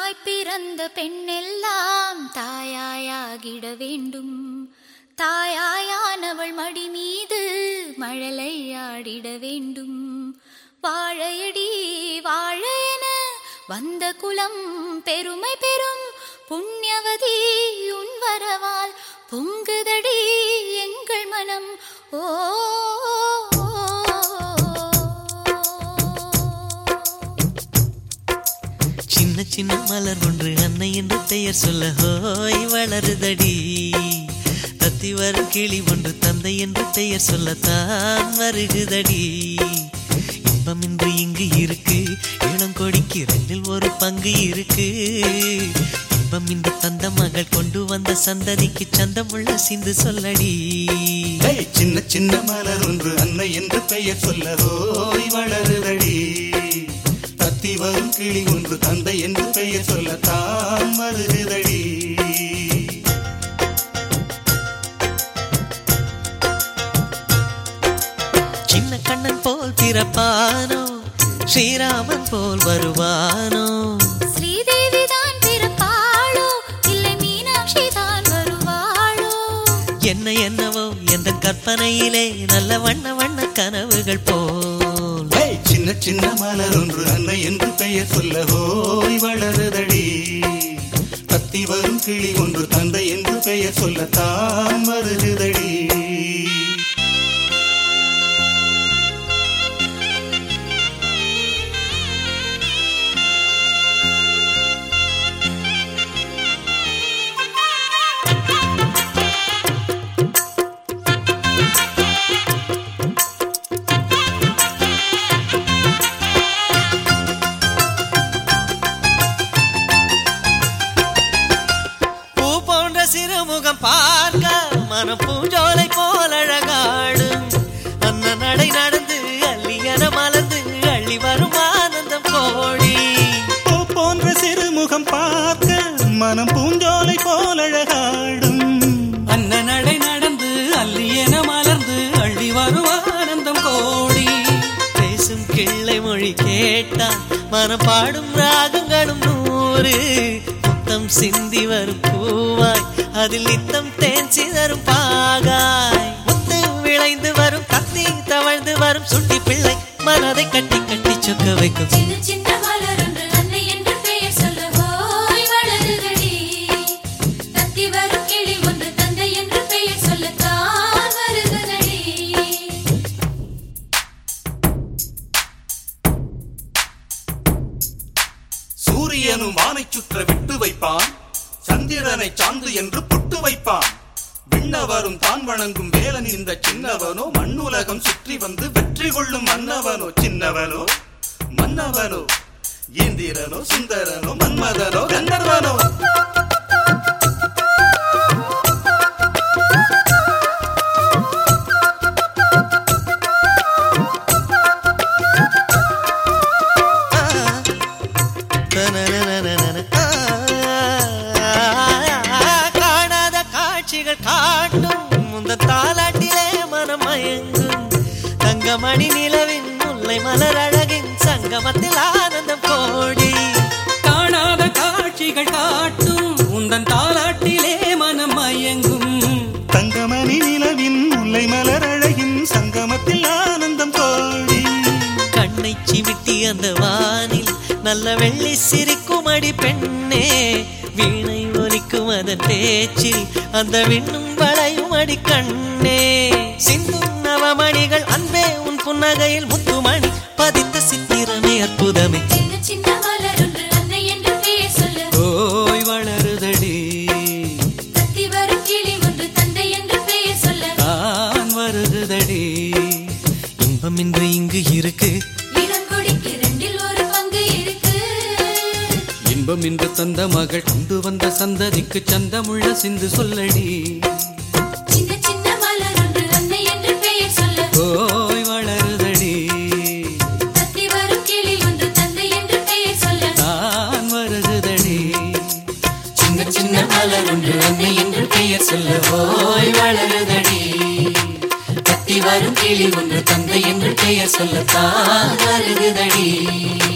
பெண்ணாய் பிறந்த பெண்ணெல்லாம் தாயாயாகிட வேண்டும். தாயாயானவள் மடி மீது மழலையாடிட வேண்டும். வாழையடி வாழையென வந்த குலம் பெருமை பெறும் புண்ணியவதி உன் வரவால் பொங்குதடி எங்கள் மனம். ஓ சின்ன சின்ன மலர் ஒன்று அன்னை என்று பெயர் சொல்ல ஹோய் வளருதடி. தத்தி வரும் கிளி ஒன்று தந்தை என்று பெயர் சொல்லத்தான் வருகுதடி. இன்பம் இன்று இங்கு இருக்கு, இளங்கொடிக்கு ரெண்டில் ஒரு பங்கு இருக்கு. இன்பம் இன்று தந்த மகள் கொண்டு வந்த சந்ததிக்கு சந்தமுள்ள சிந்து சொல்லடி. சின்ன சின்ன மலர் ஒன்று அன்னை என்று பெயர் சொல்ல ஹோய் வளருதடி. தத்தி வரும் கிளி ஒன்று தந்தை என்று பெயர் சொல்லத்தான் வருகுதடி. சின்ன கண்ணன் போல் பிறப்பானோ, ஸ்ரீராமன் போல் வருவானோ. ஸ்ரீதேவி தான் பிறப்பாளோ, இல்லை மீனாட்சி தான் வருவாளோ. என்ன என்னவோ எந்த கற்பனையிலே நல்ல வண்ண வண்ண கனவுகள் போல். சின்ன சின்ன மலர் ஒன்று அன்னை என்று பெயர் சொல்ல ஹோய் வளருதடி. தத்தி வரும் கிளி ஒன்று தந்தை என்று பெயர் சொல்லத்தான் வருகுதடி. சிறுமுகம் பார்க்க மனம் பூஞ்சோலை போல் அழகாடும். அன்ன நடை நடந்து அள்ளியன மலர்ந்து அள்ளி வரும் ஆனந்தம் கோடி. பூ போன்ற சிறுமுகம் பார்க்க மனம் பூஞ்சோலை போல் அழகாடும். அன்ன நடை நடந்து அள்ளியன மலர்ந்து அள்ளி வரும் ஆனந்தம் கோடி. பேசும் கிள்ளை மொழி கேட்டால் மனம் பாடும் ராகங்களும் 100. முத்தம் சிந்தி வரும் பூவாய் அதில் நித்தம் தேன் சிதறும் பாகாய். முத்து விளைந்து வரும் கத்தி தவழ்ந்து வரும் சுட்டி பிள்ளை மனதை கட்டி கட்டி சொக்க வைக்கும். சின்ன சின்ன மலர் ஒன்று அன்னை என்று பெயர் சொல்ல ஹோய் வளருதடி. தத்தி வரும் கிளி ஒன்று தந்தை என்று பெயர் சொல்லத்தான் வருகுதடி. சூரியனும் வானை சுற்ற விட்டு வைப்பான், சந்திரனை சாந்து என்று பொட்டு வைப்பான். விண்ணவரும் தான் வணங்கும் வேலன் இந்த சின்னவனோ, மண்ணுலகம் சுற்றி வந்து வெற்றி கொள்ளும் மன்னவனோ. சின்னவனோ மன்னவனோ, இந்திரனோ சுந்தரனோ மன்மதனோ கந்தர்வனோ. காணாத காட்சிகள் காட்டும் முந்த தாலாட்டிலே மனம் மயங்கும். தங்கமணி நிலவின் முல்லை மலர் அழகின் சங்கமத்தில் ஆனந்தம் கோடி. காணாத காட்சிகள் காட்டும் உந்தன் தாலாட்டிலே மனம் மயங்கும். தங்கமணி நிலவின் முல்லை மலர் அழகின் சங்கமத்தில் ஆனந்தம் கோடி. கண்ணை சிமிட்டி அந்த வானில் நல்ல வெள்ளி சிரிக்கும் அடி பெண்ணே. வீணை ஒலிக்கும் அதன் பேச்சில் அந்த விண்ணும் வளையும் அடி கண்ணே. சிந்தும் நவமணிகள் அன்பே உன் புன்னகையில் முத்துமணி பதித்த சித்திரமே அற்புதமே. சின்ன சின்ன மலர் ஒன்று அன்னை என்று பெயர் சொல்ல ஓய் வளருதடி. தத்தி வரும் கிளி ஒன்று தந்தை என்று பெயர் சொல்ல தான் வருகுதடி. இன்பம் இன்று இங்கு இருக்கு, இளங்கொடிக்கு ரெண்டில் ஒரு பங்கு இருக்கு. இன்பம் இன்று தந்த மகள் கொண்டு வந்த சந்ததிக்கு சந்தமுள்ள சிந்து சொல்லடி. சின்ன சின்ன மலர் ஒன்று அன்னை என்று பெயர் சொல்ல ஓய் வளருதடி. தத்தி வரும் கிளி ஒன்று தந்தை என்று பெயர் சொல்ல தான் வருகுதடி. சின்ன சின்ன மலர் ஒன்று அன்னை என்று பெயர் சொல்ல ஓய் வளருதடி. தத்தி வரும் கிளி ஒன்று தந்தை என்று பெயர் சொல்லத்தான் வருகுதடி.